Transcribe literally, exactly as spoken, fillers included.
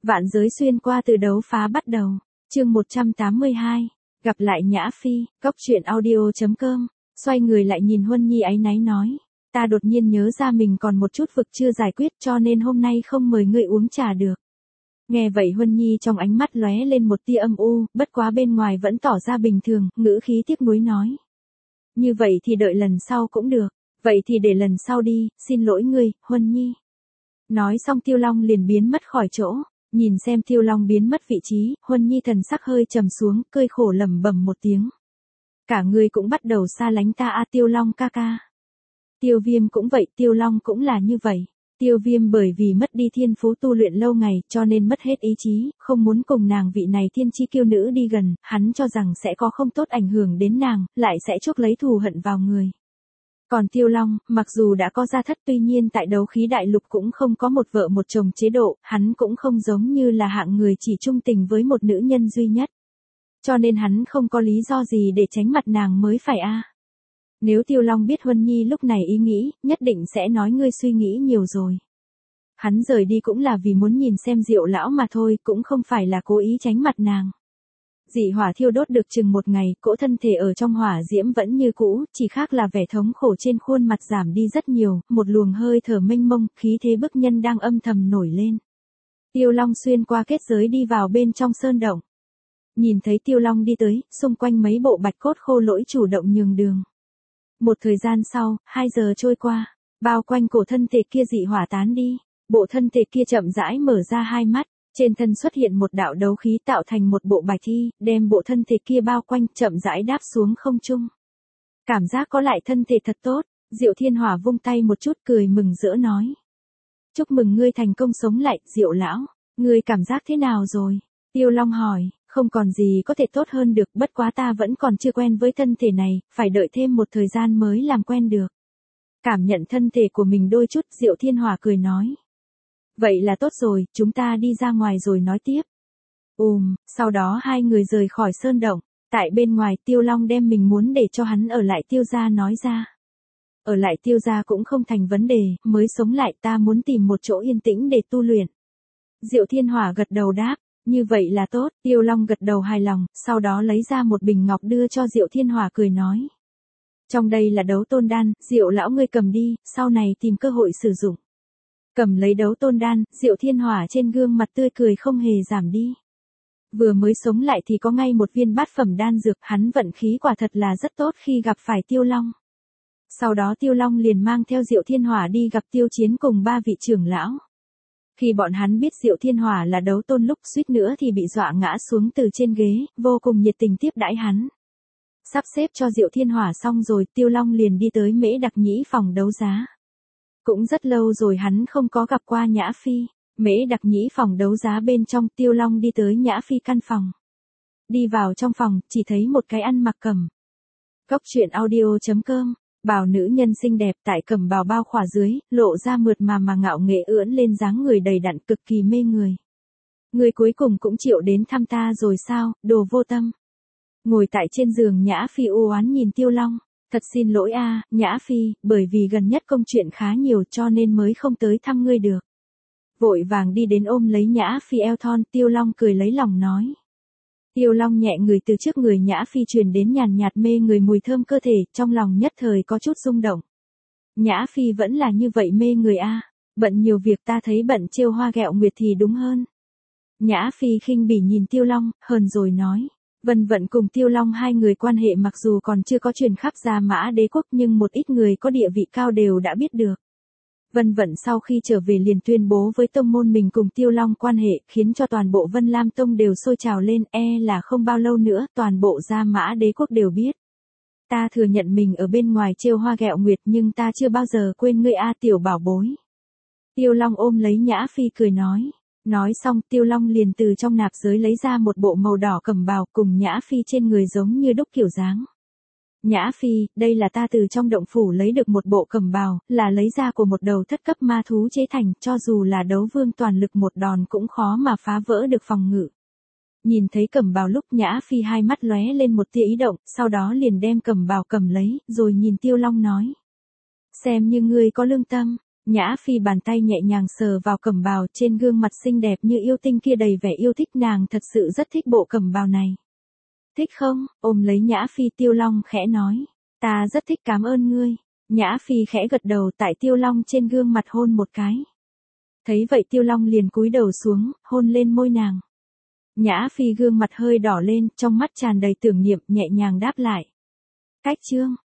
Vạn giới xuyên qua từ đấu phá bắt đầu. Chương một trăm tám mươi hai. Gặp lại Nhã Phi, cóc truyện audio chấm com. Xoay người lại nhìn Huân Nhi áy náy nói. Ta đột nhiên nhớ ra mình còn một chút vực chưa giải quyết cho nên hôm nay không mời ngươi uống trà được. Nghe vậy Huân Nhi trong ánh mắt lóe lên một tia âm u, bất quá bên ngoài vẫn tỏ ra bình thường, ngữ khí tiếc nuối nói. Như vậy thì đợi lần sau cũng được, vậy thì để lần sau đi, xin lỗi ngươi, Huân Nhi. Nói xong Tiêu Long liền biến mất khỏi chỗ, nhìn xem Tiêu Long biến mất vị trí, Huân Nhi thần sắc hơi trầm xuống, cười khổ lẩm bẩm một tiếng. Cả người cũng bắt đầu xa lánh ta a Tiêu Long ca ca. Tiêu Viêm cũng vậy, Tiêu Long cũng là như vậy. Tiêu Viêm bởi vì mất đi thiên phú tu luyện lâu ngày cho nên mất hết ý chí, không muốn cùng nàng vị này thiên chi kiêu nữ đi gần, hắn cho rằng sẽ có không tốt ảnh hưởng đến nàng, lại sẽ chuốc lấy thù hận vào người. Còn Tiêu Long, mặc dù đã có gia thất tuy nhiên tại đấu khí đại lục cũng không có một vợ một chồng chế độ, hắn cũng không giống như là hạng người chỉ trung tình với một nữ nhân duy nhất. Cho nên hắn không có lý do gì để tránh mặt nàng mới phải a. Nếu Tiêu Long biết Huân Nhi lúc này ý nghĩ, nhất định sẽ nói ngươi suy nghĩ nhiều rồi. Hắn rời đi cũng là vì muốn nhìn xem Diệu lão mà thôi, cũng không phải là cố ý tránh mặt nàng. Dị hỏa thiêu đốt được chừng một ngày, cỗ thân thể ở trong hỏa diễm vẫn như cũ, chỉ khác là vẻ thống khổ trên khuôn mặt giảm đi rất nhiều, một luồng hơi thở mênh mông, khí thế bức nhân đang âm thầm nổi lên. Tiêu Long xuyên qua kết giới đi vào bên trong sơn động. Nhìn thấy Tiêu Long đi tới, xung quanh mấy bộ bạch cốt khô lỗi chủ động nhường đường. Một thời gian sau, hai giờ trôi qua, bao quanh cổ thân thể kia dị hỏa tán đi, bộ thân thể kia chậm rãi mở ra hai mắt, trên thân xuất hiện một đạo đấu khí tạo thành một bộ bạch thi, đem bộ thân thể kia bao quanh chậm rãi đáp xuống không trung. Cảm giác có lại thân thể thật tốt, Diệu Thiên Hỏa vung tay một chút cười mừng rỡ nói. Chúc mừng ngươi thành công sống lại, Diệu lão, ngươi cảm giác thế nào rồi? Tiêu Long hỏi. Không còn gì có thể tốt hơn được, bất quá ta vẫn còn chưa quen với thân thể này, phải đợi thêm một thời gian mới làm quen được. Cảm nhận thân thể của mình đôi chút, Diệu Thiên Hỏa cười nói. Vậy là tốt rồi, chúng ta đi ra ngoài rồi nói tiếp. Ùm, sau đó hai người rời khỏi sơn động, tại bên ngoài Tiêu Long đem mình muốn để cho hắn ở lại Tiêu gia nói ra. Ở lại Tiêu gia cũng không thành vấn đề, mới sống lại ta muốn tìm một chỗ yên tĩnh để tu luyện. Diệu Thiên Hỏa gật đầu đáp. Như vậy là tốt, Tiêu Long gật đầu hài lòng, sau đó lấy ra một bình ngọc đưa cho Diệu Thiên Hỏa cười nói. Trong đây là đấu tôn đan, Diệu lão ngươi cầm đi, sau này tìm cơ hội sử dụng. Cầm lấy đấu tôn đan, Diệu Thiên Hỏa trên gương mặt tươi cười không hề giảm đi. Vừa mới sống lại thì có ngay một viên bát phẩm đan dược, hắn vận khí quả thật là rất tốt khi gặp phải Tiêu Long. Sau đó Tiêu Long liền mang theo Diệu Thiên Hỏa đi gặp Tiêu Chiến cùng ba vị trưởng lão. Khi bọn hắn biết Diệu Thiên Hỏa là đấu tôn lúc suýt nữa thì bị dọa ngã xuống từ trên ghế, vô cùng nhiệt tình tiếp đãi hắn. Sắp xếp cho Diệu Thiên Hỏa xong rồi, Tiêu Long liền đi tới Mễ Đặc Nhĩ phòng đấu giá. Cũng rất lâu rồi hắn không có gặp qua Nhã Phi. Mễ Đặc Nhĩ phòng đấu giá bên trong, Tiêu Long đi tới Nhã Phi căn phòng. Đi vào trong phòng, chỉ thấy một cái ăn mặc cẩm. Cóc truyện audio chấm com. Bào nữ nhân xinh đẹp tại cẩm bào bao khỏa dưới, lộ ra mượt mà mà ngạo nghệ ưỡn lên dáng người đầy đặn cực kỳ mê người. Người cuối cùng cũng chịu đến thăm ta rồi sao, đồ vô tâm. Ngồi tại trên giường Nhã Phi u oán nhìn Tiêu Long. Thật xin lỗi a, Nhã Phi, bởi vì gần nhất công chuyện khá nhiều cho nên mới không tới thăm ngươi được. Vội vàng đi đến ôm lấy Nhã Phi eo thon, Tiêu Long cười lấy lòng nói. Tiêu Long nhẹ người từ trước người Nhã Phi truyền đến nhàn nhạt mê người mùi thơm cơ thể, trong lòng nhất thời có chút rung động. Nhã Phi vẫn là như vậy mê người a, bận nhiều việc ta thấy bận trêu hoa ghẹo nguyệt thì đúng hơn. Nhã Phi khinh bỉ nhìn Tiêu Long, hờn rồi nói. Vân Vận cùng Tiêu Long hai người quan hệ mặc dù còn chưa có truyền khắp Gia Mã Đế quốc nhưng một ít người có địa vị cao đều đã biết được. Vân Vận sau khi trở về liền tuyên bố với tông môn mình cùng Tiêu Long quan hệ, khiến cho toàn bộ Vân Lam Tông đều sôi trào lên, e là không bao lâu nữa toàn bộ Gia Mã Đế quốc đều biết. Ta thừa nhận mình ở bên ngoài trêu hoa ghẹo nguyệt nhưng ta chưa bao giờ quên ngươi a tiểu bảo bối. Tiêu Long ôm lấy Nhã Phi cười nói. Nói xong Tiêu Long liền từ trong nạp giới lấy ra một bộ màu đỏ cẩm bào cùng Nhã Phi trên người giống như đúc kiểu dáng. Nhã Phi, đây là ta từ trong động phủ lấy được một bộ cẩm bào, là lấy ra của một đầu thất cấp ma thú chế thành, cho dù là đấu vương toàn lực một đòn cũng khó mà phá vỡ được phòng ngự. Nhìn thấy cẩm bào lúc Nhã Phi hai mắt lóe lên một tia ý động, sau đó liền đem cẩm bào cầm lấy, rồi nhìn Tiêu Long nói. Xem như ngươi có lương tâm, Nhã Phi bàn tay nhẹ nhàng sờ vào cẩm bào trên gương mặt xinh đẹp như yêu tinh kia đầy vẻ yêu thích, nàng thật sự rất thích bộ cẩm bào này. Thích không? Ôm lấy Nhã Phi, Tiêu Long khẽ nói. Ta rất thích, cảm ơn ngươi. Nhã Phi khẽ gật đầu, tại Tiêu Long trên gương mặt hôn một cái. Thấy vậy Tiêu Long liền cúi đầu xuống, hôn lên môi nàng. Nhã Phi gương mặt hơi đỏ lên, trong mắt tràn đầy tưởng niệm, nhẹ nhàng đáp lại. Cách chương